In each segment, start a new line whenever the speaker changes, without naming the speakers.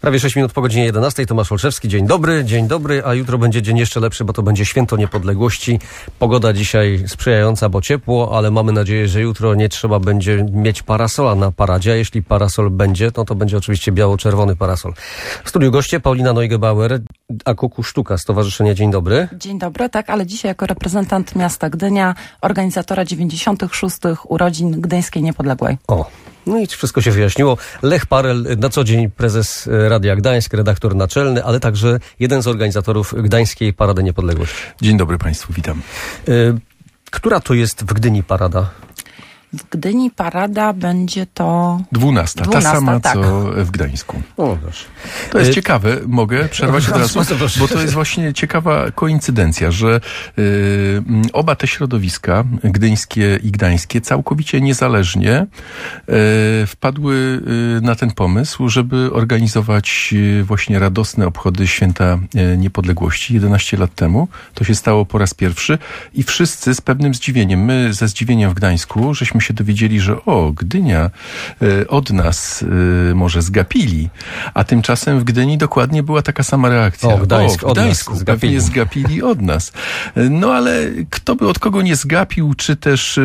Prawie 6 minut po godzinie 11. Tomasz Olszewski. Dzień dobry, a jutro będzie dzień jeszcze lepszy, bo to będzie Święto Niepodległości. Pogoda dzisiaj sprzyjająca, bo ciepło, ale mamy nadzieję, że jutro nie trzeba będzie mieć parasola na paradzie, a jeśli parasol będzie, to będzie oczywiście biało-czerwony parasol. W studiu goście Paulina Neugebauer, Akuku Sztuka, Stowarzyszenie. Dzień dobry.
Dzień dobry, tak, ale dzisiaj jako reprezentant miasta Gdynia, organizatora 96. urodzin Gdyńskiej Niepodległej.
O, no i wszystko się wyjaśniło. Lech Parel, na co dzień prezes Radia Gdańsk, redaktor naczelny, ale także jeden z organizatorów Gdańskiej Parady Niepodległości.
Dzień dobry Państwu, witam.
Która to jest w Gdyni parada?
W Gdyni parada będzie to...
12, ta sama,
tak,
co w Gdańsku.
O, proszę.
To jest ciekawe, mogę przerwać od razu, bo to jest właśnie ciekawa koincydencja, że oba te środowiska, gdyńskie i gdańskie, całkowicie niezależnie wpadły na ten pomysł, żeby organizować właśnie radosne obchody Święta Niepodległości 11 lat temu. To się stało po raz pierwszy i wszyscy z pewnym zdziwieniem, my ze zdziwieniem w Gdańsku, żeśmy się dowiedzieli, że Gdynia od nas może zgapili, a tymczasem w Gdyni dokładnie była taka sama reakcja.
W Gdańsku
pewnie zgapili od nas. No ale kto by od kogo nie zgapił, czy też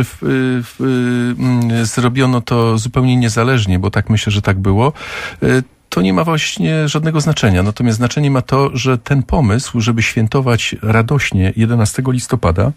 zrobiono to zupełnie niezależnie, bo tak myślę, że tak było, to nie ma właśnie żadnego znaczenia. Natomiast znaczenie ma to, że ten pomysł, żeby świętować radośnie 11 listopada,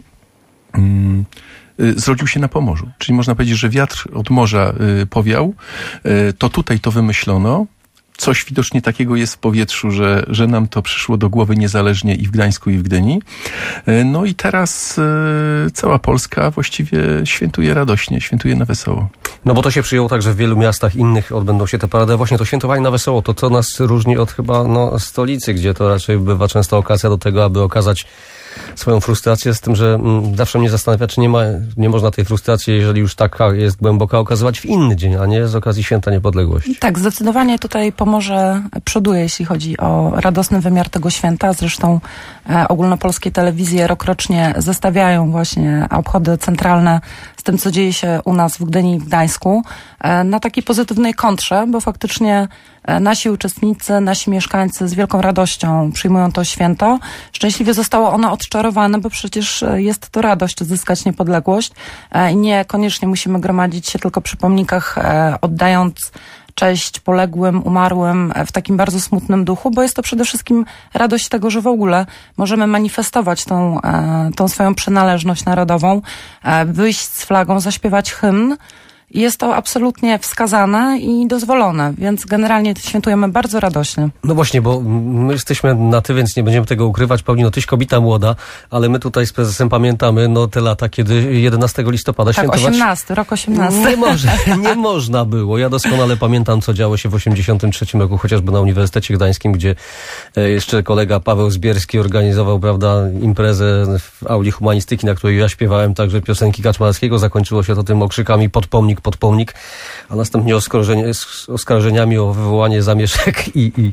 zrodził się na Pomorzu. Czyli można powiedzieć, że wiatr od morza powiał, to tutaj to wymyślono. Coś widocznie takiego jest w powietrzu, że nam to przyszło do głowy niezależnie i w Gdańsku, i w Gdyni. No i teraz cała Polska właściwie świętuje radośnie, świętuje na wesoło.
No bo to się przyjęło także w wielu miastach innych odbędą się te parady. Właśnie to świętowanie na wesoło, to co nas różni od chyba stolicy, gdzie to raczej bywa często okazja do tego, aby okazać swoją frustrację, z tym, że zawsze mnie zastanawia, czy nie można tej frustracji, jeżeli już taka jest głęboka, okazywać w inny dzień, a nie z okazji Święta Niepodległości.
Tak, zdecydowanie tutaj Pomorze przoduje, jeśli chodzi o radosny wymiar tego święta. Zresztą ogólnopolskie telewizje rokrocznie zestawiają właśnie obchody centralne z tym, co dzieje się u nas w Gdyni i w Gdańsku, na takiej pozytywnej kontrze, bo faktycznie nasi uczestnicy, nasi mieszkańcy z wielką radością przyjmują to święto. Szczęśliwie zostało ono odczarowane, bo przecież jest to radość zyskać niepodległość i niekoniecznie musimy gromadzić się tylko przy pomnikach, oddając cześć poległym, umarłym w takim bardzo smutnym duchu, bo jest to przede wszystkim radość tego, że w ogóle możemy manifestować tą swoją przynależność narodową, wyjść z flagą, zaśpiewać hymn. Jest to absolutnie wskazane i dozwolone, więc generalnie świętujemy bardzo radośnie.
No właśnie, bo my jesteśmy na ty, więc nie będziemy tego ukrywać. Paulino, tyś kobieta młoda, ale my tutaj z prezesem pamiętamy te lata, kiedy 11 listopada
tak,
świętować...
rok 18.
Nie można było. Ja doskonale pamiętam, co działo się w 83 roku, chociażby na Uniwersytecie Gdańskim, gdzie jeszcze kolega Paweł Zbierski organizował, imprezę w auli humanistyki, na której ja śpiewałem także piosenki Kaczmarskiego. Zakończyło się to tym okrzykami pod pomnik, a następnie oskarżeniami o wywołanie zamieszek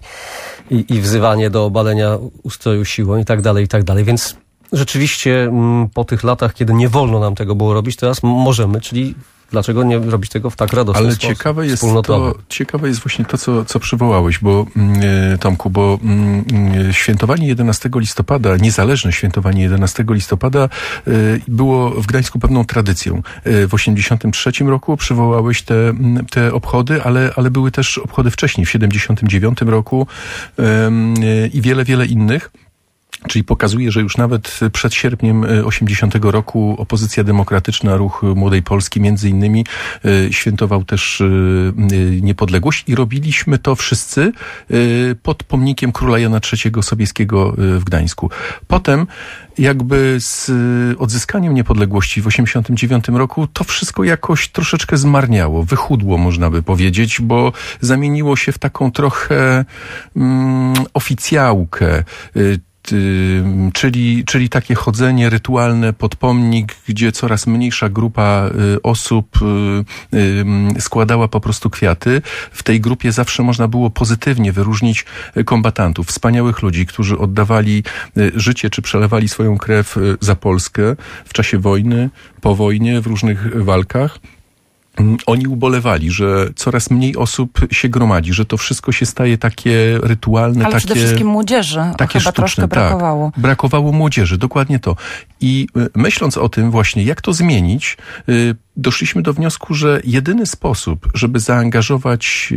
i wzywanie do obalenia ustroju siłą i tak dalej. Więc rzeczywiście po tych latach, kiedy nie wolno nam tego było robić, teraz możemy, czyli dlaczego nie robić tego w tak radosny sposób?
Ale ciekawe jest właśnie to, co przywołałeś, bo Tomku, bo świętowanie 11 listopada, niezależne świętowanie 11 listopada było w Gdańsku pewną tradycją. W 83 roku przywołałeś te obchody, ale były też obchody wcześniej, w 79 roku i wiele innych. Czyli pokazuje, że już nawet przed sierpniem 80 roku opozycja demokratyczna, Ruch Młodej Polski między innymi świętował też niepodległość i robiliśmy to wszyscy pod pomnikiem króla Jana III Sobieskiego w Gdańsku. Potem jakby z odzyskaniem niepodległości w 89 roku to wszystko jakoś troszeczkę zmarniało, wychudło można by powiedzieć, bo zamieniło się w taką trochę oficjałkę, czyli takie chodzenie rytualne pod pomnik, gdzie coraz mniejsza grupa osób składała po prostu kwiaty. W tej grupie zawsze można było pozytywnie wyróżnić kombatantów, wspaniałych ludzi, którzy oddawali życie czy przelewali swoją krew za Polskę w czasie wojny, po wojnie, w różnych walkach. oni ubolewali, że coraz mniej osób się gromadzi, że to wszystko się staje takie rytualne,
ale
takie...
przede wszystkim młodzieży
takie
chyba
sztuczne,
troszkę brakowało.
Tak, brakowało młodzieży, dokładnie to. I myśląc o tym właśnie, jak to zmienić, doszliśmy do wniosku, że jedyny sposób, żeby zaangażować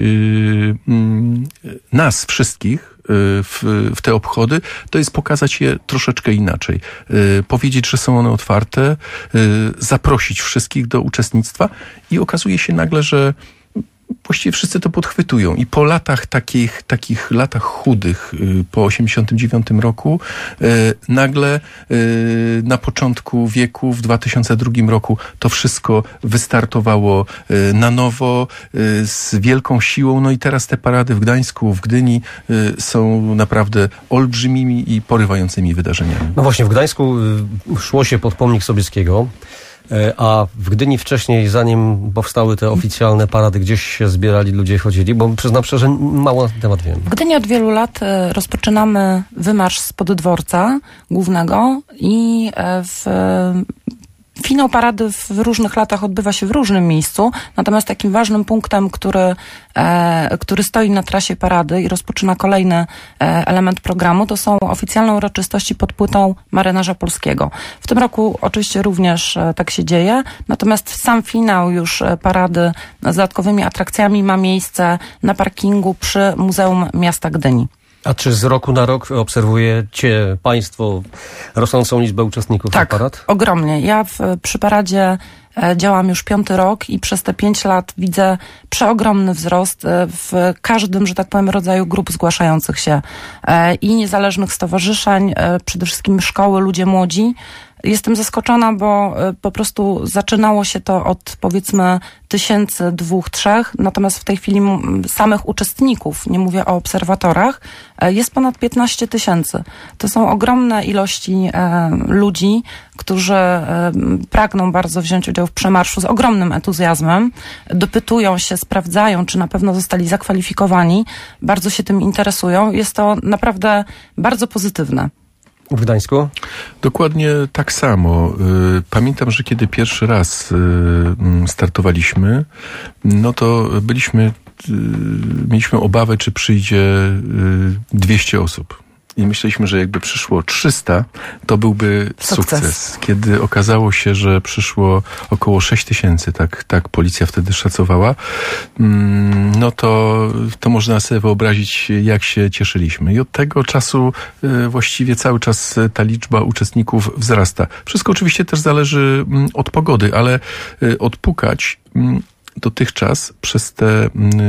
nas wszystkich w te obchody, to jest pokazać je troszeczkę inaczej. Powiedzieć, że są one otwarte, zaprosić wszystkich do uczestnictwa i okazuje się nagle, że właściwie wszyscy to podchwytują i po latach takich latach chudych, po 89 roku, nagle na początku wieku, w 2002 roku to wszystko wystartowało na nowo, z wielką siłą. No i teraz te parady w Gdańsku, w Gdyni są naprawdę olbrzymimi i porywającymi wydarzeniami.
No właśnie, w Gdańsku szło się pod pomnik Sobieskiego, a w Gdyni wcześniej, zanim powstały te oficjalne parady, gdzieś się zbierali ludzie, chodzili, bo przyznam szczerze, mało na ten temat wiem.
W Gdyni od wielu lat rozpoczynamy wymarsz spod dworca głównego i finał parady w różnych latach odbywa się w różnym miejscu, natomiast takim ważnym punktem, który stoi na trasie parady i rozpoczyna kolejny element programu, to są oficjalne uroczystości pod płytą Marynarza Polskiego. W tym roku oczywiście również tak się dzieje, natomiast sam finał już parady z dodatkowymi atrakcjami ma miejsce na parkingu przy Muzeum Miasta Gdyni.
A czy z roku na rok obserwujecie państwo rosnącą liczbę uczestników tych parad?
Tak, ogromnie. Ja przy paradzie działam już 5. rok i przez te 5 lat widzę przeogromny wzrost w każdym, że tak powiem, rodzaju grup zgłaszających się i niezależnych stowarzyszeń, przede wszystkim szkoły, ludzie młodzi. Jestem zaskoczona, bo po prostu zaczynało się to od powiedzmy 1000, 2, 3, natomiast w tej chwili samych uczestników, nie mówię o obserwatorach, jest ponad 15 000. To są ogromne ilości ludzi, którzy pragną bardzo wziąć udział w przemarszu z ogromnym entuzjazmem, dopytują się, sprawdzają, czy na pewno zostali zakwalifikowani, bardzo się tym interesują. Jest to naprawdę bardzo pozytywne.
W Gdańsku?
Dokładnie tak samo. Pamiętam, że kiedy pierwszy raz startowaliśmy, no to mieliśmy obawę, czy przyjdzie 200 osób. I myśleliśmy, że jakby przyszło 300, to byłby sukces. Kiedy okazało się, że przyszło około 6000, tak policja wtedy szacowała, no to można sobie wyobrazić, jak się cieszyliśmy. I od tego czasu właściwie cały czas ta liczba uczestników wzrasta. Wszystko oczywiście też zależy od pogody, ale odpukać dotychczas przez te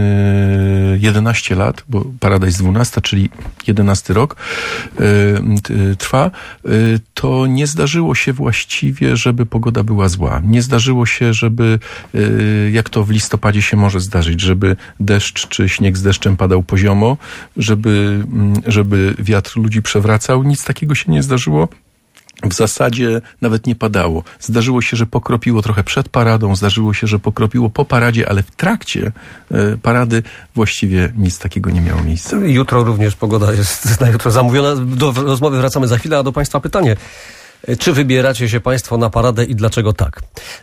11 lat, bo parada jest 12, czyli 11 rok trwa, to nie zdarzyło się właściwie, żeby pogoda była zła. Nie zdarzyło się, żeby, jak to w listopadzie się może zdarzyć, żeby deszcz czy śnieg z deszczem padał poziomo, żeby wiatr ludzi przewracał. Nic takiego się nie zdarzyło. W zasadzie nawet nie padało. Zdarzyło się, że pokropiło trochę przed paradą, zdarzyło się, że pokropiło po paradzie, ale w trakcie parady właściwie nic takiego nie miało miejsca.
Jutro również pogoda jest na jutro zamówiona. Do rozmowy wracamy za chwilę, a do Państwa pytanie. Czy wybieracie się Państwo na paradę i dlaczego tak?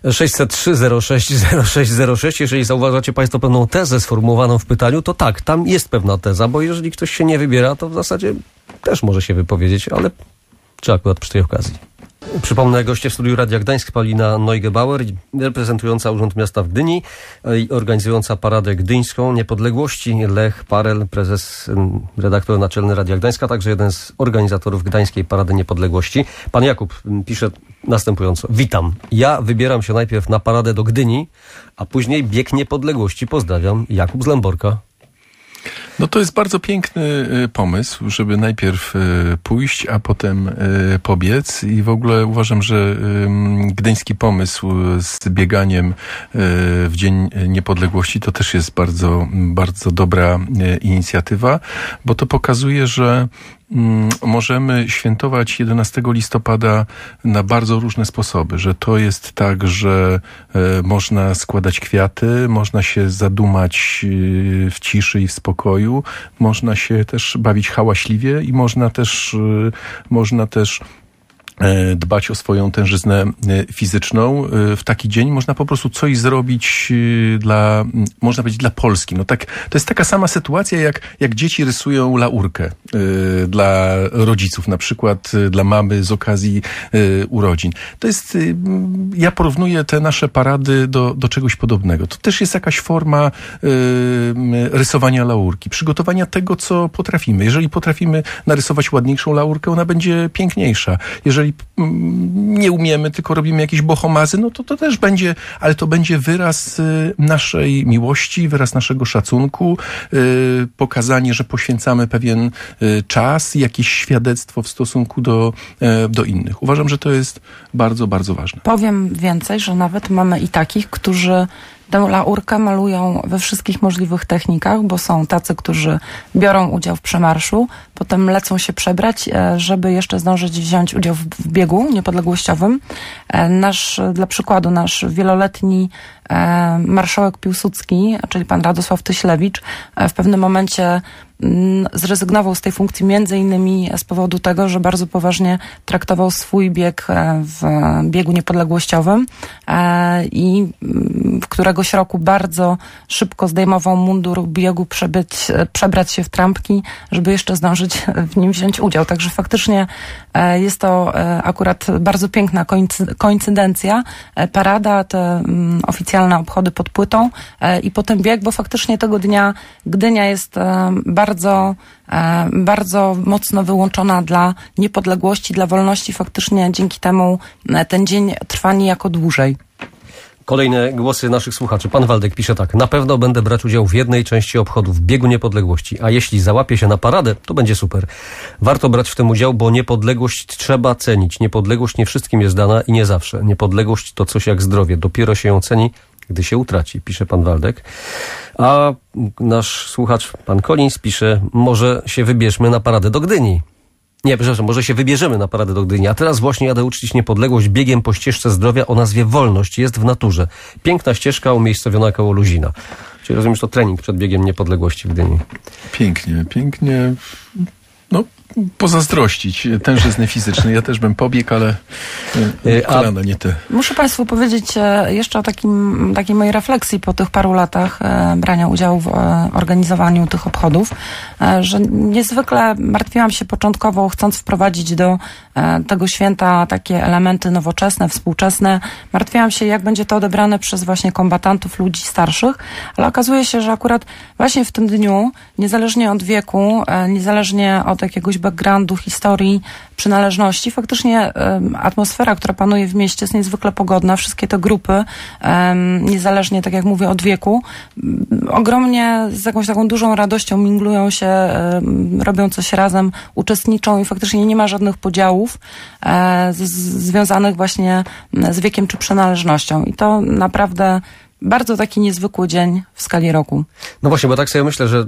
603-06-0606. Jeżeli zauważacie Państwo pewną tezę sformułowaną w pytaniu, to tak, tam jest pewna teza, bo jeżeli ktoś się nie wybiera, to w zasadzie też może się wypowiedzieć, ale czy akurat przy tej okazji. Przypomnę, goście w studiu Radia Gdańsk, Paulina Neugebauer, reprezentująca Urząd Miasta w Gdyni i organizująca Paradę Gdyńską Niepodległości, Lech Parel, prezes, redaktor naczelny Radia Gdańska, także jeden z organizatorów Gdańskiej Parady Niepodległości. Pan Jakub pisze następująco. Witam. Ja wybieram się najpierw na paradę do Gdyni, a później bieg niepodległości. Pozdrawiam. Jakub z Lęborka.
No to jest bardzo piękny pomysł, żeby najpierw pójść, a potem pobiec i w ogóle uważam, że gdyński pomysł z bieganiem w Dzień Niepodległości to też jest bardzo, bardzo dobra inicjatywa, bo to pokazuje, że możemy świętować 11 listopada na bardzo różne sposoby, że to jest tak, że można składać kwiaty, można się zadumać w ciszy i w spokoju, można się też bawić hałaśliwie i można też dbać o swoją tężyznę fizyczną. W taki dzień można po prostu coś zrobić można powiedzieć, dla Polski. No tak, to jest taka sama sytuacja, jak dzieci rysują laurkę dla rodziców, na przykład dla mamy z okazji urodzin. To jest, ja porównuję te nasze parady do czegoś podobnego. To też jest jakaś forma rysowania laurki, przygotowania tego, co potrafimy. Jeżeli potrafimy narysować ładniejszą laurkę, ona będzie piękniejsza. Jeżeli nie umiemy, tylko robimy jakieś bohomazy, no to też będzie, ale to będzie wyraz naszej miłości, wyraz naszego szacunku, pokazanie, że poświęcamy pewien czas, jakieś świadectwo w stosunku do innych. Uważam, że to jest bardzo, bardzo ważne.
Powiem więcej, że nawet mamy i takich, którzy tę laurkę malują we wszystkich możliwych technikach, bo są tacy, którzy biorą udział w przemarszu, potem lecą się przebrać, żeby jeszcze zdążyć wziąć udział w biegu niepodległościowym. Dla przykładu, nasz wieloletni marszałek Piłsudski, czyli pan Radosław Tyślewicz, w pewnym momencie zrezygnował z tej funkcji między innymi z powodu tego, że bardzo poważnie traktował swój bieg w biegu niepodległościowym i w któregoś roku bardzo szybko zdejmował mundur biegu, przebrać się w trampki, żeby jeszcze zdążyć w nim wziąć udział. Także faktycznie jest to akurat bardzo piękna koincydencja. Parada, te oficjalne obchody pod Płytą i potem bieg, bo faktycznie tego dnia Gdynia jest bardzo mocno wyłączona dla niepodległości, dla wolności. Faktycznie dzięki temu ten dzień trwa niejako dłużej.
Kolejne głosy naszych słuchaczy. Pan Waldek pisze tak. Na pewno będę brać udział w jednej części obchodów Biegu Niepodległości, a jeśli załapię się na paradę, to będzie super. Warto brać w tym udział, bo niepodległość trzeba cenić. Niepodległość nie wszystkim jest dana i nie zawsze. Niepodległość to coś jak zdrowie. Dopiero się ją ceni, gdy się utraci, pisze pan Waldek. A nasz słuchacz, pan Collins, pisze, może się wybierzmy na paradę do Gdyni. Nie, przepraszam, może się wybierzemy na paradę do Gdyni, a teraz właśnie jadę uczcić niepodległość biegiem po ścieżce zdrowia o nazwie Wolność. Jest w naturze. Piękna ścieżka umiejscowiona koło Luzina. Czyli rozumiem, że to trening przed biegiem niepodległości w Gdyni.
Pięknie, pięknie. No, pozazdrościć tężyzny fizyczny. Ja też bym pobiegł, ale kolana nie te.
Muszę państwu powiedzieć jeszcze o takiej mojej refleksji po tych paru latach brania udziału w organizowaniu tych obchodów, że niezwykle martwiłam się początkowo, chcąc wprowadzić do tego święta takie elementy nowoczesne, współczesne. Martwiłam się, jak będzie to odebrane przez właśnie kombatantów, ludzi starszych, ale okazuje się, że akurat właśnie w tym dniu, niezależnie od wieku, niezależnie od jakiegoś backgroundu, historii, przynależności, faktycznie atmosfera, która panuje w mieście, jest niezwykle pogodna. Wszystkie te grupy, niezależnie, tak jak mówię, od wieku, ogromnie z jakąś taką dużą radością minglują się, robią coś razem, uczestniczą i faktycznie nie ma żadnych podziałów związanych właśnie z wiekiem czy przynależnością. I to naprawdę bardzo taki niezwykły dzień w skali roku.
No właśnie, bo tak sobie myślę, że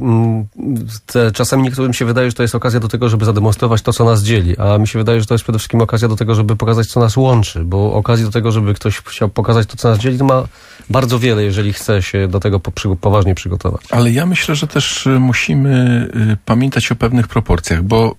czasami niektórym się wydaje, że to jest okazja do tego, żeby zademonstrować to, co nas dzieli, a mi się wydaje, że to jest przede wszystkim okazja do tego, żeby pokazać, co nas łączy, bo okazji do tego, żeby ktoś chciał pokazać to, co nas dzieli, to ma bardzo wiele, jeżeli chce się do tego poważnie przygotować. Ale
ja myślę, że też musimy pamiętać o pewnych proporcjach, bo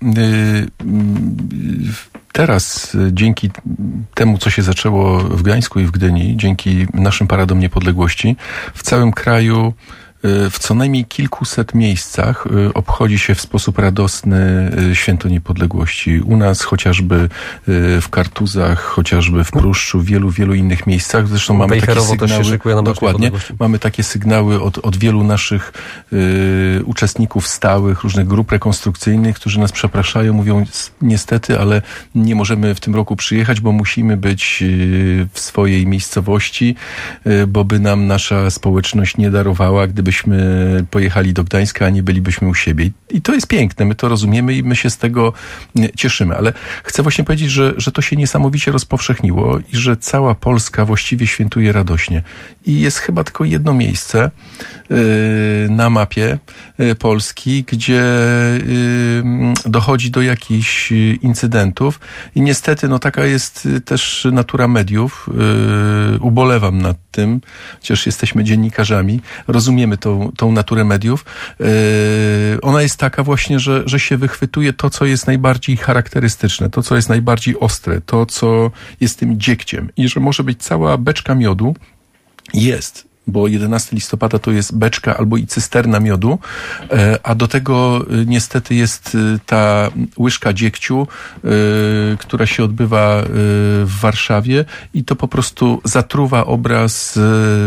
teraz dzięki temu, co się zaczęło w Gdańsku i w Gdyni, dzięki naszym paradom niepodległości, w całym kraju w co najmniej kilkuset miejscach obchodzi się w sposób radosny Święto Niepodległości. U nas chociażby w Kartuzach, chociażby w Pruszczu, w wielu innych miejscach. Zresztą mamy takie sygnały, dokładnie, mamy takie sygnały od wielu naszych uczestników stałych, różnych grup rekonstrukcyjnych, którzy nas przepraszają, mówią niestety, ale nie możemy w tym roku przyjechać, bo musimy być w swojej miejscowości, bo by nam nasza społeczność nie darowała, gdybyśmy pojechali do Gdańska, a nie bylibyśmy u siebie. I to jest piękne, my to rozumiemy i my się z tego cieszymy. Ale chcę właśnie powiedzieć, że to się niesamowicie rozpowszechniło i że cała Polska właściwie świętuje radośnie. I jest chyba tylko jedno miejsce na mapie Polski, gdzie dochodzi do jakichś incydentów i niestety taka jest też natura mediów. Ubolewam nad tym, chociaż jesteśmy dziennikarzami, rozumiemy znamy tą naturę mediów, ona jest taka właśnie, że się wychwytuje to, co jest najbardziej charakterystyczne, to, co jest najbardziej ostre, to, co jest tym dziegciem i że może być cała beczka miodu, bo 11 listopada to jest beczka albo i cysterna miodu, a do tego niestety jest ta łyżka dziegciu, która się odbywa w Warszawie i to po prostu zatruwa obraz,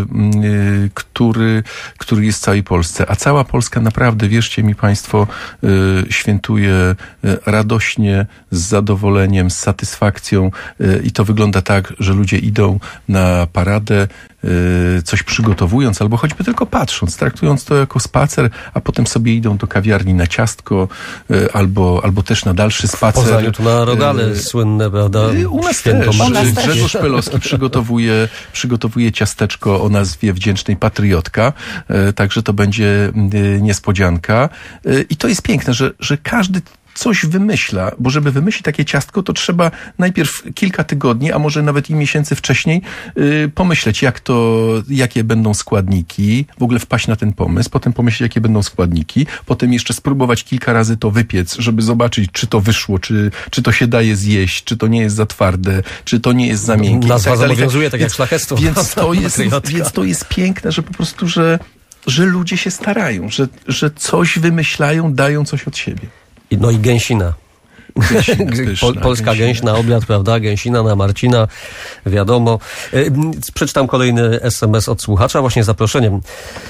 który jest w całej Polsce. A cała Polska naprawdę, wierzcie mi państwo, świętuje radośnie, z zadowoleniem, z satysfakcją i to wygląda tak, że ludzie idą na paradę, coś przygotowując, albo choćby tylko patrząc, traktując to jako spacer, a potem sobie idą do kawiarni na ciastko, albo też na dalszy spacer.
W Poznaniu tu na Rogale słynne, prawda?
U nas też. Grzegorz Pelowski przygotowuje ciasteczko o nazwie Wdzięcznej Patriotka, także to będzie niespodzianka. I to jest piękne, że każdy coś wymyśla, bo żeby wymyślić takie ciastko, to trzeba najpierw kilka tygodni, a może nawet i miesięcy wcześniej pomyśleć, jakie będą składniki, w ogóle wpaść na ten pomysł, potem pomyśleć, jakie będą składniki, potem jeszcze spróbować kilka razy to wypiec, żeby zobaczyć, czy to wyszło, czy to się daje zjeść, czy to nie jest za twarde, czy to nie jest za miękkie.
Nazwa zobowiązuje, tak jak szlachectwo.
Więc to jest piękne, że po prostu, że ludzie się starają, że coś wymyślają, dają coś od siebie.
No i gęsina. Polska gęś na obiad, prawda? Gęsina na Marcina, wiadomo. Przeczytam kolejny SMS od słuchacza, właśnie zaproszeniem.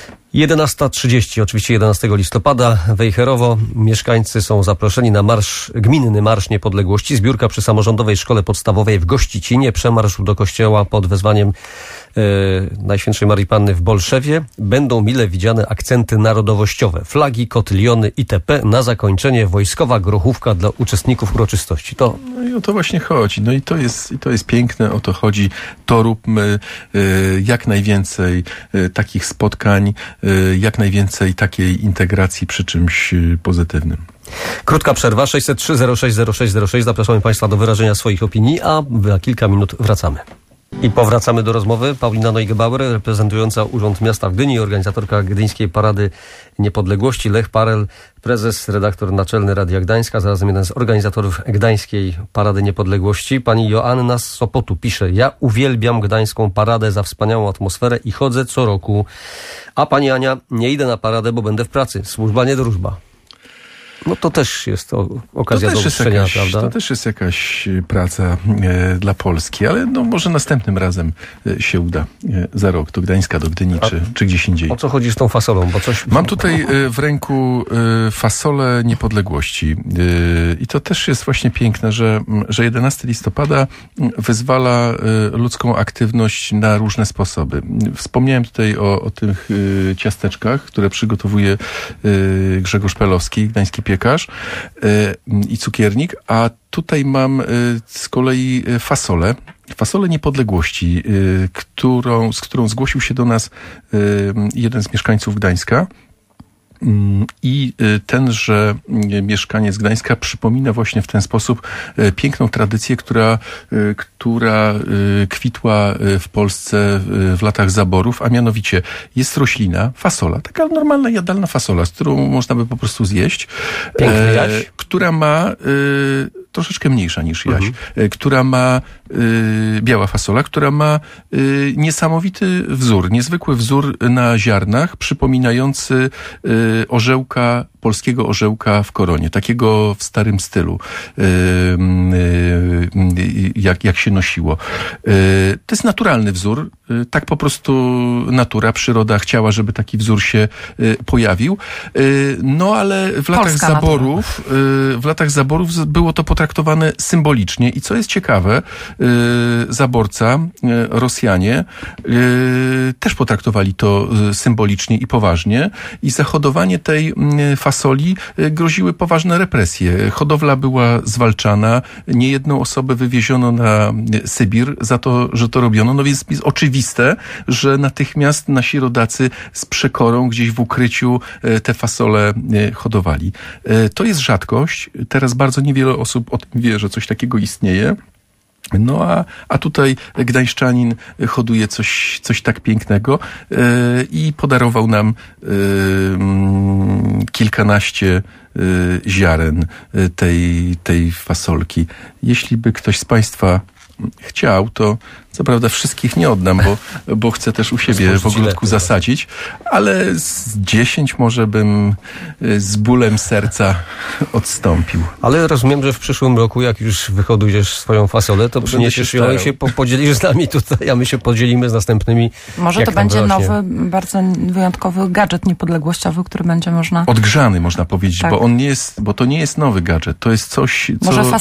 11:30, oczywiście 11 listopada, Wejherowo. Mieszkańcy są zaproszeni na gminny Marsz Niepodległości. Zbiórka przy Samorządowej Szkole Podstawowej w Gościcinie. Przemarsz do kościoła pod wezwaniem Najświętszej Marii Panny w Bolszewie. Będą mile widziane akcenty narodowościowe. Flagi, kotyliony itp. Na zakończenie wojskowa grochówka dla uczestników uroczystości.
No i o to właśnie chodzi. No i to jest piękne, o to chodzi. To róbmy jak najwięcej takich spotkań, jak najwięcej takiej integracji przy czymś pozytywnym.
Krótka przerwa, 603-06-06-06. Zapraszamy Państwa do wyrażenia swoich opinii, a za kilka minut wracamy. I powracamy do rozmowy. Paulina Neugebauer, reprezentująca Urząd Miasta w Gdyni i organizatorka Gdyńskiej Parady Niepodległości. Lech Parel, prezes, redaktor naczelny Radia Gdańska, zarazem jeden z organizatorów Gdańskiej Parady Niepodległości. Pani Joanna z Sopotu pisze: ja uwielbiam Gdańską Paradę za wspaniałą atmosferę i chodzę co roku. A pani Ania: nie idę na paradę, bo będę w pracy. Służba, nie drużba. No to też jest okazja do uczczenia, prawda?
To też jest jakaś praca dla Polski, ale no może następnym razem się uda za rok do Gdańska, do Gdyni czy gdzieś indziej.
O co chodzi z tą fasolą? Bo
Mam tutaj w ręku fasolę niepodległości i to też jest właśnie piękne, że 11 listopada wyzwala ludzką aktywność na różne sposoby. Wspomniałem tutaj o tych ciasteczkach, które przygotowuje Grzegorz Pelowski, gdański piekarz i cukiernik, a tutaj mam z kolei fasolę niepodległości, z którą zgłosił się do nas jeden z mieszkańców Gdańska. I tenże mieszkaniec Gdańska przypomina właśnie w ten sposób piękną tradycję, która kwitła w Polsce w latach zaborów, a mianowicie jest roślina, fasola, taka normalna jadalna fasola, z którą można by po prostu zjeść, która ma troszeczkę mniejsza niż jaś, która ma biała fasola, która ma niesamowity wzór, niezwykły wzór na ziarnach, przypominający polskiego orzełka w koronie, takiego w starym stylu, jak się nosiło. To jest naturalny wzór, tak po prostu natura, przyroda chciała, żeby taki wzór się pojawił. No ale w latach zaborów było to potraktowane symbolicznie i co jest ciekawe, zaborca, Rosjanie też potraktowali to symbolicznie i poważnie i zachodowanie tej fasoli groziły poważne represje. Hodowla była zwalczana, niejedną osobę wywieziono na Sybir za to, że to robiono. No więc jest oczywiste, że natychmiast nasi rodacy z przekorą gdzieś w ukryciu te fasole hodowali. To jest rzadkość. Teraz bardzo niewiele osób o tym wie, że coś takiego istnieje. No a tutaj gdańszczanin hoduje coś tak pięknego i podarował nam kilkanaście ziaren tej fasolki. Jeśli by ktoś z Państwa chciał, to co prawda wszystkich nie oddam, bo chcę też u siebie w ogródku zasadzić, ale z 10 może bym z bólem serca odstąpił.
Ale rozumiem, że w przyszłym roku, jak już wyhodujesz swoją fasolę, to przyniesiesz ją i się podzielisz z nami tutaj, a my się podzielimy z następnymi.
Może to będzie nowy, bardzo wyjątkowy gadżet niepodległościowy, który będzie można...
Odgrzany, można powiedzieć, tak. Bo to nie jest nowy gadżet. To jest coś,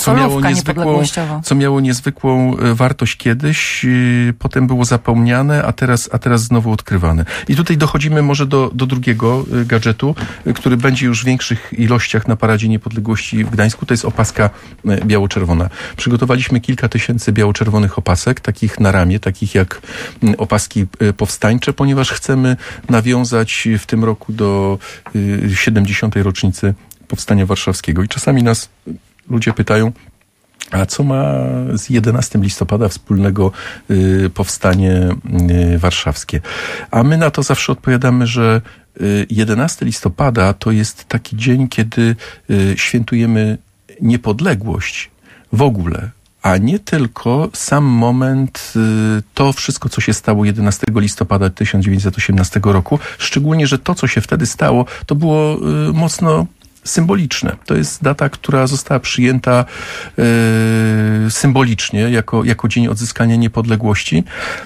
co miało niezwykłą wartość kiedyś, potem było zapomniane, a teraz znowu odkrywane. I tutaj dochodzimy może do drugiego gadżetu, który będzie już w większych ilościach na Paradzie Niepodległości w Gdańsku. To jest opaska biało-czerwona. Przygotowaliśmy kilka tysięcy biało-czerwonych opasek, takich na ramię, takich jak opaski powstańcze, ponieważ chcemy nawiązać w tym roku do 70. rocznicy Powstania Warszawskiego. I czasami nas ludzie pytają, a co ma z 11 listopada wspólnego powstanie warszawskie? A my na to zawsze odpowiadamy, że 11 listopada to jest taki dzień, kiedy świętujemy niepodległość w ogóle, a nie tylko sam moment, to wszystko, co się stało 11 listopada 1918 roku, szczególnie, że to, co się wtedy stało, to było mocno symboliczne. To jest data, która została przyjęta symbolicznie jako dzień odzyskania niepodległości.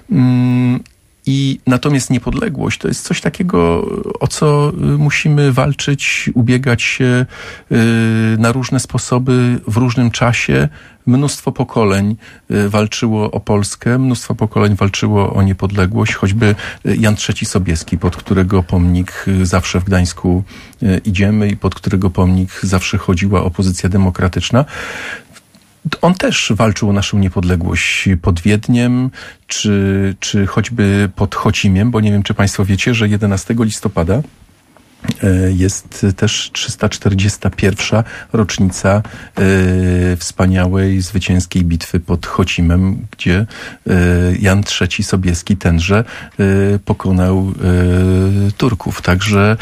I natomiast niepodległość to jest coś takiego, o co musimy walczyć, ubiegać się na różne sposoby, w różnym czasie. Mnóstwo pokoleń walczyło o Polskę, mnóstwo pokoleń walczyło o niepodległość, choćby Jan III Sobieski, pod którego pomnik zawsze w Gdańsku idziemy i pod którego pomnik zawsze chodziła opozycja demokratyczna. On też walczył o naszą niepodległość pod Wiedniem, czy choćby pod Chocimiem, bo nie wiem, czy Państwo wiecie, że 11 listopada jest też 341. rocznica wspaniałej, zwycięskiej bitwy pod Chocimem, gdzie Jan III Sobieski tenże pokonał Turków. Także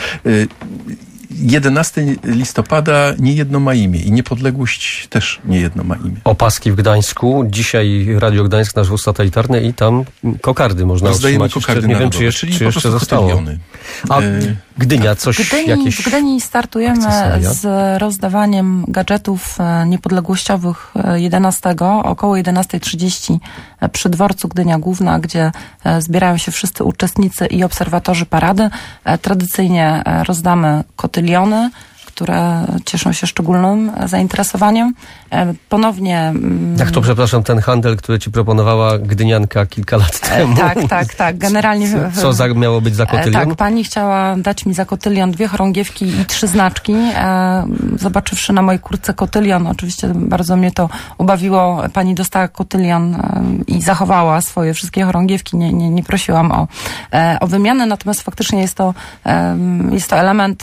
11 listopada niejedno ma imię i niepodległość też niejedno ma imię.
Opaski w Gdańsku. Dzisiaj Radio Gdańsk, nasz wóz satelitarny i tam kokardy można otrzymać.
Kokardy
nie wiem, czy jeszcze zostało. A Gdynia,
W Gdyni startujemy z rozdawaniem gadżetów niepodległościowych 11, około 11:30 przy dworcu Gdynia Główna, gdzie zbierają się wszyscy uczestnicy i obserwatorzy parady. Tradycyjnie rozdamy kotyliony, które cieszą się szczególnym zainteresowaniem. Ponownie...
Jak to, przepraszam, ten handel, który ci proponowała gdynianka kilka lat temu?
Tak. Generalnie...
Co miało być za kotylion?
Tak, pani chciała dać mi za kotylion 2 chorągiewki i 3 znaczki. Zobaczywszy na mojej kurtce kotylion, oczywiście bardzo mnie to ubawiło. Pani dostała kotylion i zachowała swoje wszystkie chorągiewki. Nie prosiłam o wymianę, natomiast faktycznie jest to element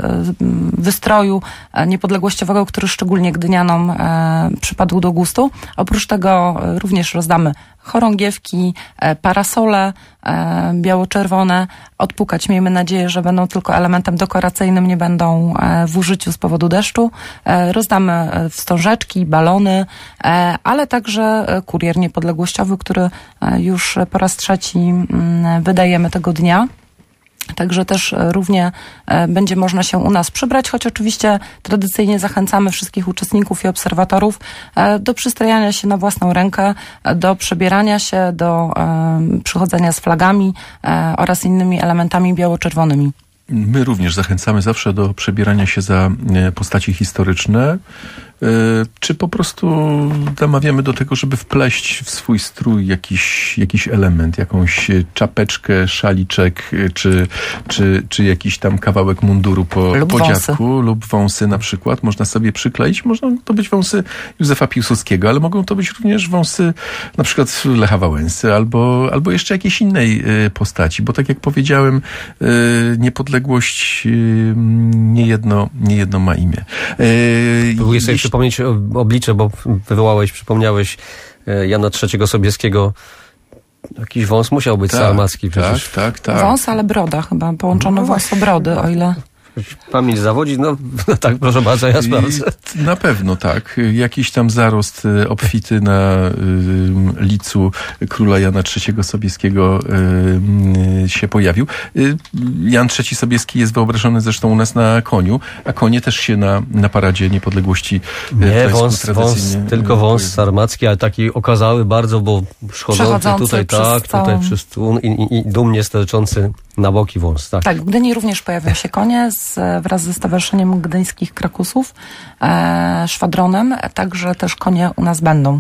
wystroju niepodległościowego, który szczególnie gdynianom przypadł do gustu. Oprócz tego również rozdamy chorągiewki, parasole biało-czerwone. Odpukać, miejmy nadzieję, że będą tylko elementem dekoracyjnym, nie będą w użyciu z powodu deszczu. Rozdamy wstążeczki, balony, ale także kurier niepodległościowy, który już po raz 3 wydajemy tego dnia. Także też równie będzie można się u nas przybrać, choć oczywiście tradycyjnie zachęcamy wszystkich uczestników i obserwatorów do przystrajania się na własną rękę, do przebierania się, do przychodzenia z flagami oraz innymi elementami biało-czerwonymi.
My również zachęcamy zawsze do przebierania się za postaci historyczne, czy po prostu namawiamy do tego, żeby wpleść w swój strój jakiś element, jakąś czapeczkę, szaliczek, czy jakiś tam kawałek munduru po dziadku lub wąsy na przykład. Można sobie przykleić. Mogą to być wąsy Józefa Piłsudskiego, ale mogą to być również wąsy na przykład Lecha Wałęsy albo jeszcze jakiejś innej postaci, bo tak jak powiedziałem, niepodległość niejedno ma imię.
Próbuję sobie przypomnieć oblicze, bo przypomniałeś Jana III Sobieskiego. Jakiś wąs musiał być sarmacki przecież.
Tak.
Wąs, ale broda chyba, połączony wąsobrody, o ile...
Pamięć zawodzi, no tak, proszę bardzo, ja sprawdzę.
Na pewno tak. Jakiś tam zarost obfity na licu króla Jana III Sobieskiego się pojawił. Jan III Sobieski jest wyobrażony zresztą u nas na koniu, a konie też się na paradzie niepodległości
nie, wąs, tylko wąs sarmacki, ale taki okazały bardzo, bo przechodzący tutaj tutaj przez tłum i dumnie sterczący na boki wąs. Tak,
w Gdyni również pojawią się konie wraz ze Stowarzyszeniem Gdyńskich Krakusów, szwadronem, także też konie u nas będą.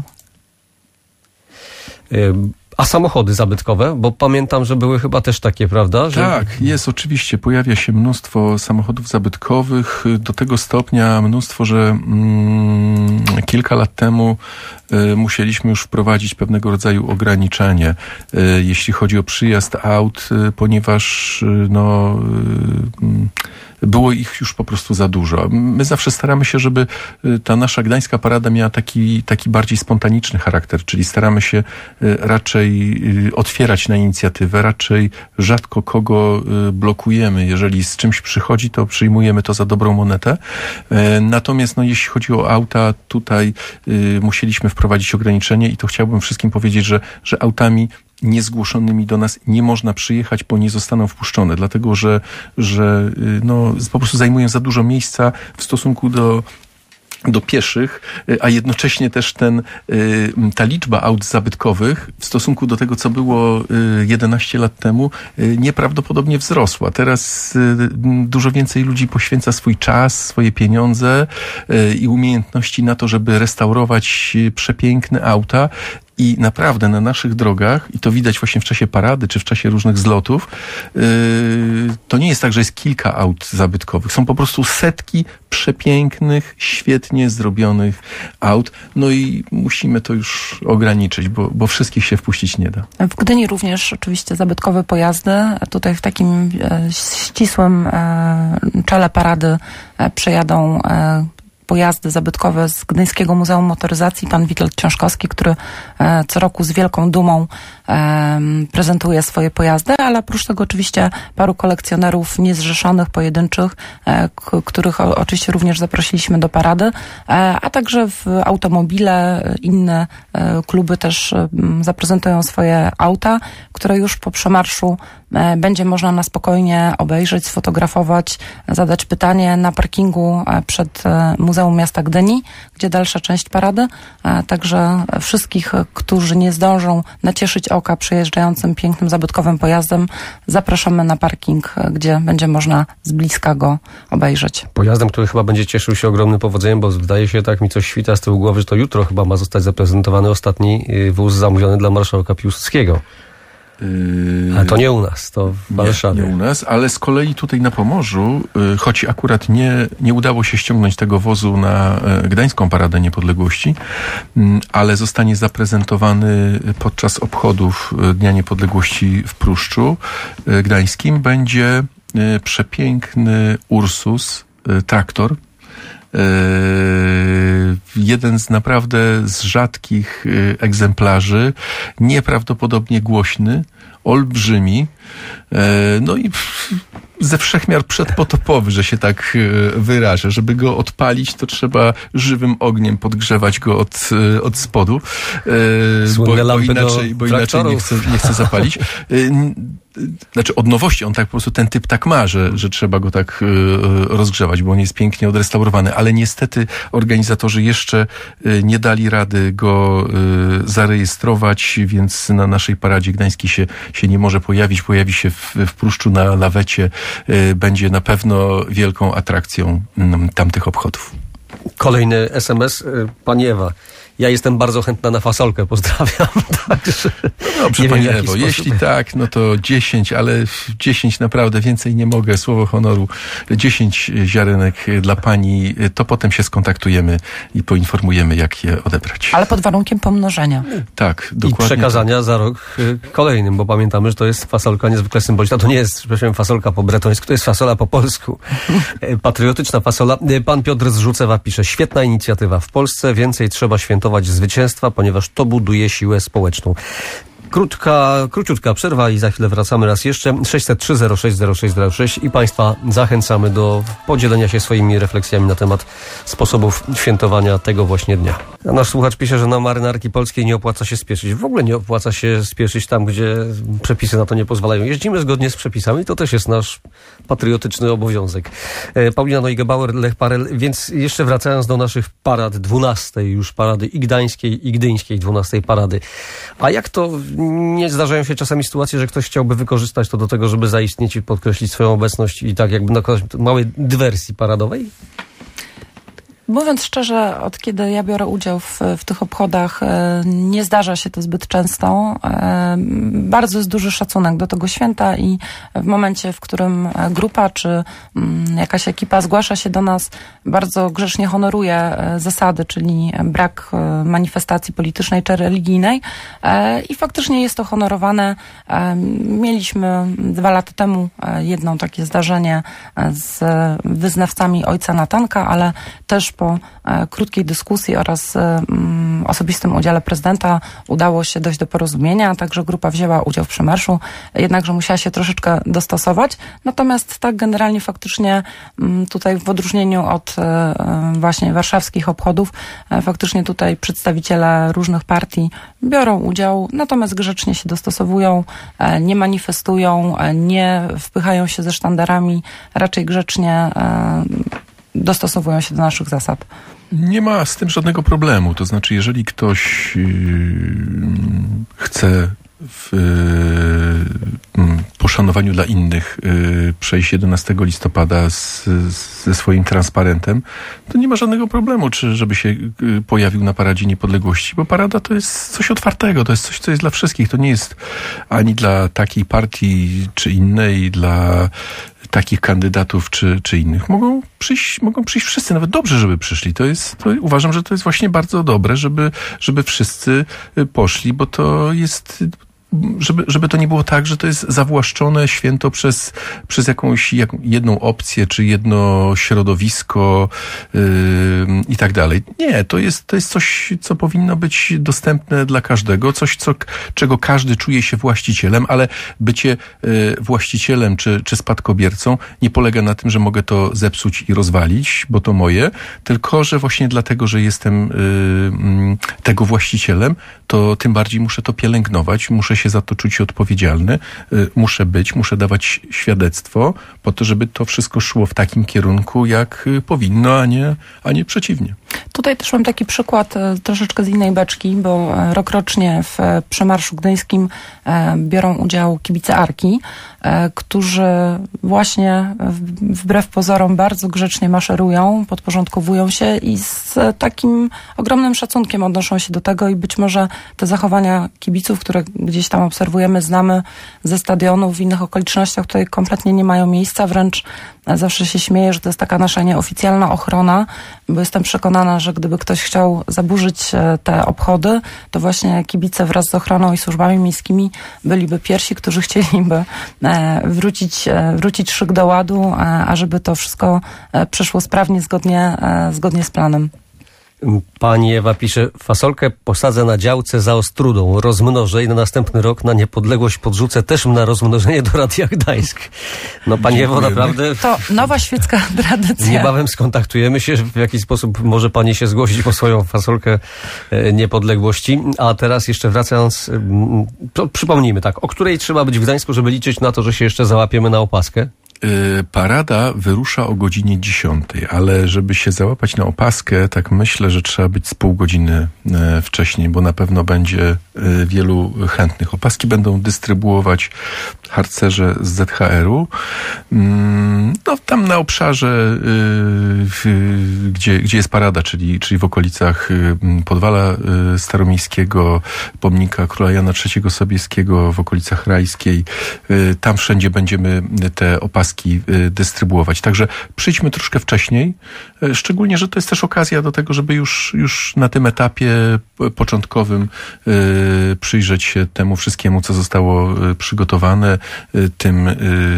A samochody zabytkowe? Bo pamiętam, że były chyba też takie, prawda? Że...
Tak, jest oczywiście. Pojawia się mnóstwo samochodów zabytkowych. Do tego stopnia mnóstwo, że kilka lat temu musieliśmy już wprowadzić pewnego rodzaju ograniczenie, jeśli chodzi o przyjazd aut, ponieważ było ich już po prostu za dużo. My zawsze staramy się, żeby ta nasza gdańska parada miała taki bardziej spontaniczny charakter, czyli staramy się raczej otwierać na inicjatywę, raczej rzadko kogo blokujemy. Jeżeli z czymś przychodzi, to przyjmujemy to za dobrą monetę. Natomiast jeśli chodzi o auta, tutaj musieliśmy wprowadzić ograniczenie i to chciałbym wszystkim powiedzieć, że autami niezgłoszonymi do nas nie można przyjechać, bo nie zostaną wpuszczone, dlatego że po prostu zajmują za dużo miejsca w stosunku do pieszych, a jednocześnie też ta liczba aut zabytkowych w stosunku do tego, co było 11 lat temu, nieprawdopodobnie wzrosła. Teraz dużo więcej ludzi poświęca swój czas, swoje pieniądze i umiejętności na to, żeby restaurować przepiękne auta. I naprawdę na naszych drogach, i to widać właśnie w czasie parady, czy w czasie różnych zlotów, to nie jest tak, że jest kilka aut zabytkowych. Są po prostu setki przepięknych, świetnie zrobionych aut. No i musimy to już ograniczyć, bo wszystkich się wpuścić nie da.
W Gdyni również oczywiście zabytkowe pojazdy. Tutaj w takim ścisłym czele parady przejadą pojazdy zabytkowe z Gdyńskiego Muzeum Motoryzacji. Pan Witold Książkowski, który co roku z wielką dumą prezentuje swoje pojazdy, ale oprócz tego oczywiście paru kolekcjonerów niezrzeszonych, pojedynczych, których oczywiście również zaprosiliśmy do parady, a także w automobile, inne kluby też zaprezentują swoje auta, które już po przemarszu będzie można na spokojnie obejrzeć, sfotografować, zadać pytanie na parkingu przed Muzeum Miasta Gdyni, gdzie dalsza część parady. Także wszystkich, którzy nie zdążą nacieszyć oka przejeżdżającym pięknym zabytkowym pojazdem, zapraszamy na parking, gdzie będzie można z bliska go obejrzeć.
Pojazdem, który chyba będzie cieszył się ogromnym powodzeniem, bo zdaje się, tak mi coś świta z tyłu głowy, że to jutro chyba ma zostać zaprezentowany ostatni wóz zamówiony dla marszałka Piłsudskiego. Ale to nie u nas, to w Warszawie.
Nie u nas, ale z kolei tutaj na Pomorzu, choć akurat nie udało się ściągnąć tego wozu na Gdańską Paradę Niepodległości, ale zostanie zaprezentowany podczas obchodów Dnia Niepodległości w Pruszczu Gdańskim. Będzie przepiękny Ursus, traktor. Jeden z naprawdę z rzadkich egzemplarzy, nieprawdopodobnie głośny, olbrzymi, no i ze wszechmiar przedpotopowy, że się tak wyrażę. Żeby go odpalić, to trzeba żywym ogniem podgrzewać go od spodu, bo inaczej nie chce zapalić. Znaczy od nowości, on tak po prostu, ten typ tak ma, że trzeba go tak rozgrzewać, bo on jest pięknie odrestaurowany, ale niestety organizatorzy jeszcze nie dali rady go zarejestrować, więc na naszej paradzie gdańskiej się nie może pojawić. Pojawi się w Pruszczu na lawecie. Będzie na pewno wielką atrakcją tamtych obchodów.
Kolejny SMS. Pani Ewa, ja jestem bardzo chętna na fasolkę, pozdrawiam. Także
dobrze, Pani Ewo, jeśli tak, no to 10, ale 10 naprawdę więcej nie mogę, słowo honoru. 10 ziarenek dla Pani, to potem się skontaktujemy i poinformujemy, jak je odebrać.
Ale pod warunkiem pomnożenia.
Tak, dokładnie.
I przekazania za rok kolejnym, bo pamiętamy, że to jest fasolka niezwykle symboliczna. To nie jest, przepraszam, fasolka po bretońsku, to jest fasola po polsku. Patriotyczna fasola. Pan Piotr z Rzucewa pisze, świetna inicjatywa. W Polsce więcej trzeba świętować zwycięstwa, ponieważ to buduje siłę społeczną. Króciutka przerwa i za chwilę wracamy raz jeszcze. 603-060606 i Państwa zachęcamy do podzielenia się swoimi refleksjami na temat sposobów świętowania tego właśnie dnia. A nasz słuchacz pisze, że na marynarki polskiej nie opłaca się spieszyć. W ogóle nie opłaca się spieszyć tam, gdzie przepisy na to nie pozwalają. Jeździmy zgodnie z przepisami, to też jest nasz patriotyczny obowiązek. Paulina Neugebauer, Lech Parel, więc jeszcze wracając do naszych parad, 12 już parady i gdańskiej, i gdyńskiej 12 parady. A jak to, nie zdarzają się czasami sytuacje, że ktoś chciałby wykorzystać to do tego, żeby zaistnieć i podkreślić swoją obecność i tak jakby dokonać małej dywersji paradowej?
Mówiąc szczerze, od kiedy ja biorę udział w tych obchodach, nie zdarza się to zbyt często. Bardzo jest duży szacunek do tego święta i w momencie, w którym grupa czy jakaś ekipa zgłasza się do nas, bardzo grzecznie honoruje zasady, czyli brak manifestacji politycznej czy religijnej i faktycznie jest to honorowane. Mieliśmy 2 lata temu jedno takie zdarzenie z wyznawcami ojca Natanka, ale też po krótkiej dyskusji oraz osobistym udziale prezydenta udało się dojść do porozumienia, także grupa wzięła udział w przemarszu, jednakże musiała się troszeczkę dostosować. Natomiast tak generalnie faktycznie tutaj w odróżnieniu od właśnie warszawskich obchodów, faktycznie tutaj przedstawiciele różnych partii biorą udział, natomiast grzecznie się dostosowują, nie manifestują, nie wpychają się ze sztandarami, raczej grzecznie dostosowują się do naszych zasad.
Nie ma z tym żadnego problemu. To znaczy, jeżeli ktoś chce w poszanowaniu dla innych przejść 11 listopada ze swoim transparentem, to nie ma żadnego problemu, żeby się pojawił na Paradzie Niepodległości, bo parada to jest coś otwartego, to jest coś, co jest dla wszystkich. To nie jest ani dla takiej partii czy innej, dla takich kandydatów czy innych. Mogą przyjść wszyscy, nawet dobrze, żeby przyszli. Uważam, że to jest właśnie bardzo dobre, żeby wszyscy poszli, bo to jest, żeby to nie było tak, że to jest zawłaszczone święto przez jakąś jedną opcję, czy jedno środowisko i tak dalej. Nie, to jest coś, co powinno być dostępne dla każdego, coś, czego każdy czuje się właścicielem, ale bycie właścicielem czy spadkobiercą nie polega na tym, że mogę to zepsuć i rozwalić, bo to moje, tylko że właśnie dlatego, że jestem tego właścicielem, to tym bardziej muszę to pielęgnować, muszę się za to czuć odpowiedzialny, muszę dawać świadectwo po to, żeby to wszystko szło w takim kierunku, jak powinno, a nie przeciwnie.
Tutaj też mam taki przykład troszeczkę z innej beczki, bo rokrocznie w przemarszu gdyńskim biorą udział kibice Arki, którzy właśnie wbrew pozorom bardzo grzecznie maszerują, podporządkowują się i z takim ogromnym szacunkiem odnoszą się do tego i być może te zachowania kibiców, które gdzieś tam obserwujemy, znamy ze stadionów, w innych okolicznościach, tutaj kompletnie nie mają miejsca, wręcz zawsze się śmieję, że to jest taka nasza nieoficjalna ochrona, bo jestem przekonana, że gdyby ktoś chciał zaburzyć te obchody, to właśnie kibice wraz z ochroną i służbami miejskimi byliby pierwsi, którzy chcieliby wrócić szyk do ładu, ażeby to wszystko przeszło sprawnie, zgodnie z planem.
Pani Ewa pisze, fasolkę posadzę na działce za Ostrudą, rozmnożę i na następny rok na niepodległość podrzucę też na rozmnożenie do Radia Gdańsk. No Pani Ewo, naprawdę...
To nowa świecka tradycja.
Niebawem skontaktujemy się, w jaki sposób może Pani się zgłosić po swoją fasolkę niepodległości. A teraz jeszcze wracając, to przypomnijmy tak, o której trzeba być w Gdańsku, żeby liczyć na to, że się jeszcze załapiemy na opaskę?
Parada wyrusza o godzinie 10, ale żeby się załapać na opaskę, tak myślę, że trzeba być z pół godziny wcześniej, bo na pewno będzie wielu chętnych. Opaski będą dystrybuować harcerze z ZHR-u. No, tam na obszarze, gdzie jest parada, czyli w okolicach Podwala Staromiejskiego, pomnika króla Jana III Sobieskiego, w okolicach Rajskiej. Tam wszędzie będziemy te opaski obrazki dystrybuować. Także przyjdźmy troszkę wcześniej, szczególnie, że to jest też okazja do tego, żeby już na tym etapie początkowym przyjrzeć się temu wszystkiemu, co zostało przygotowane, tym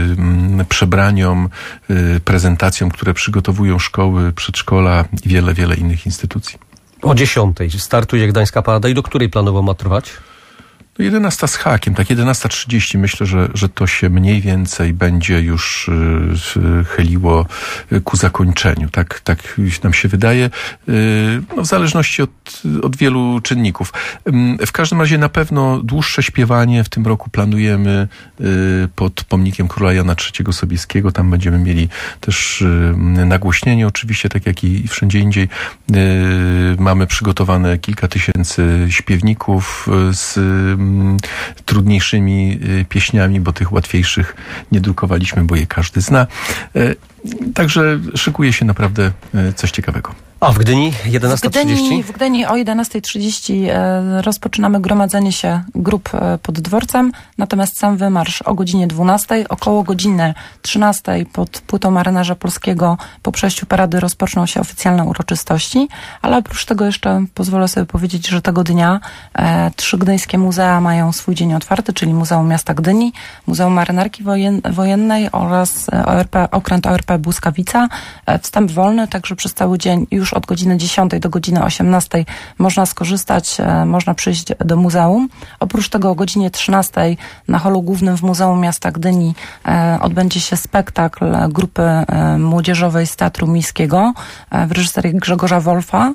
przebraniom, prezentacjom, które przygotowują szkoły, przedszkola i wiele, wiele innych instytucji.
O 10:00 startuje Gdańska Parada i do której planowo ma trwać?
11 z hakiem, tak 11:30 myślę, że to się mniej więcej będzie już chyliło ku zakończeniu. Tak nam się wydaje, w zależności od wielu czynników. W każdym razie na pewno dłuższe śpiewanie w tym roku planujemy pod pomnikiem króla Jana III Sobieskiego. Tam będziemy mieli też nagłośnienie oczywiście, tak jak i wszędzie indziej. Mamy przygotowane kilka tysięcy śpiewników z trudniejszymi pieśniami, bo tych łatwiejszych nie drukowaliśmy, bo je każdy zna. Także szykuje się naprawdę coś ciekawego.
A w Gdyni 11:30?
W Gdyni o 11:30 rozpoczynamy gromadzenie się grup pod dworcem, natomiast sam wymarsz o godzinie 12:00, około godziny 13:00 pod płytą Marynarza Polskiego po przejściu parady rozpoczną się oficjalne uroczystości, ale oprócz tego jeszcze pozwolę sobie powiedzieć, że tego dnia 3 gdyńskie muzea mają swój dzień otwarty, czyli Muzeum Miasta Gdyni, Muzeum Marynarki Wojennej oraz Okręt ORP Błyskawica. Wstęp wolny, także przez cały dzień już od godziny 10:00 do godziny 18:00 można skorzystać, można przyjść do muzeum. Oprócz tego o godzinie 13:00 na holu głównym w Muzeum Miasta Gdyni odbędzie się spektakl grupy młodzieżowej z Teatru Miejskiego w reżyserii Grzegorza Wolfa.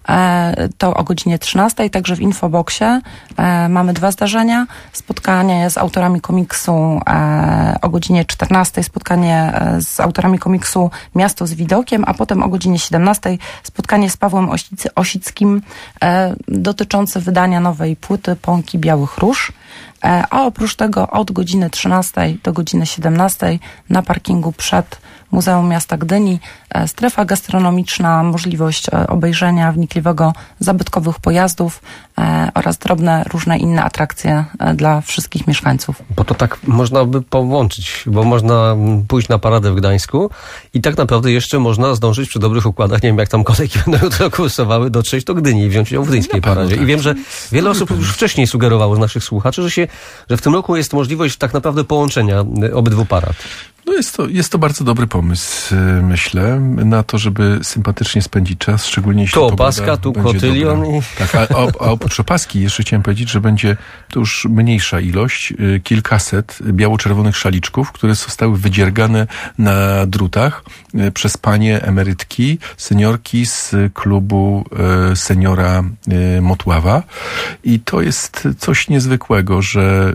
To o godzinie 13:00, także w Infoboxie mamy 2 zdarzenia. Spotkanie z autorami komiksu o godzinie 14:00, spotkanie z autorami komiksu Miasto z widokiem, a potem o godzinie 17:00 spotkanie z Pawłem Osickim dotyczące wydania nowej płyty Pąki Białych Róż. A oprócz tego od godziny 13:00 do godziny 17:00 na parkingu przed Muzeum Miasta Gdyni strefa gastronomiczna, możliwość obejrzenia wnikliwego zabytkowych pojazdów oraz drobne różne inne atrakcje dla wszystkich mieszkańców.
Bo to tak można by połączyć, bo można pójść na paradę w Gdańsku i tak naprawdę jeszcze można zdążyć przy dobrych układach, nie wiem jak tam kolejki będą jutro kursowały, dotrzeć do Gdyni i wziąć udział w gdyńskiej paradzie. I wiem, że wiele osób już wcześniej sugerowało z naszych słuchaczy, że w tym roku jest możliwość tak naprawdę połączenia obydwu parad.
No jest to bardzo dobry pomysł, myślę, na to, żeby sympatycznie spędzić czas, szczególnie jeśli
tu opaska, tu kotylion.
Tak, a oprócz opaski jeszcze chciałem powiedzieć, że będzie to już mniejsza ilość, kilkaset biało-czerwonych szaliczków, które zostały wydziergane na drutach przez panie emerytki, seniorki z klubu seniora Motława. I to jest coś niezwykłego, że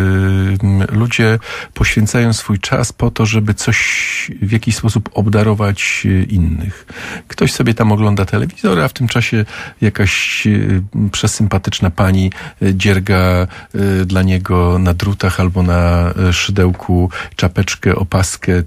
ludzie poświęcają swój czas po to, żeby coś w jakiś sposób obdarować innych. Ktoś sobie tam ogląda telewizor, a w tym czasie jakaś przesympatyczna pani dzierga dla niego na drutach albo na szydełku czapeczkę, opaskę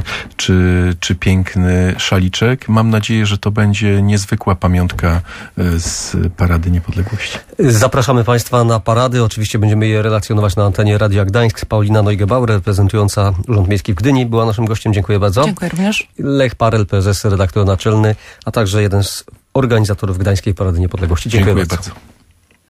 czy piękny szaliczek. Mam nadzieję, że to będzie niezwykła pamiątka z Parady Niepodległości.
Zapraszamy Państwa na parady. Oczywiście będziemy je relacjonować na antenie Radia Gdańsk. Paulina Neugebauer, reprezentująca Urząd Miejski w Gdyni, była naszym gościem. Dziękuję bardzo.
Dziękuję również.
Lech Parel, prezes, redaktor naczelny, a także jeden z organizatorów Gdańskiej Parady Niepodległości. Dziękuję bardzo.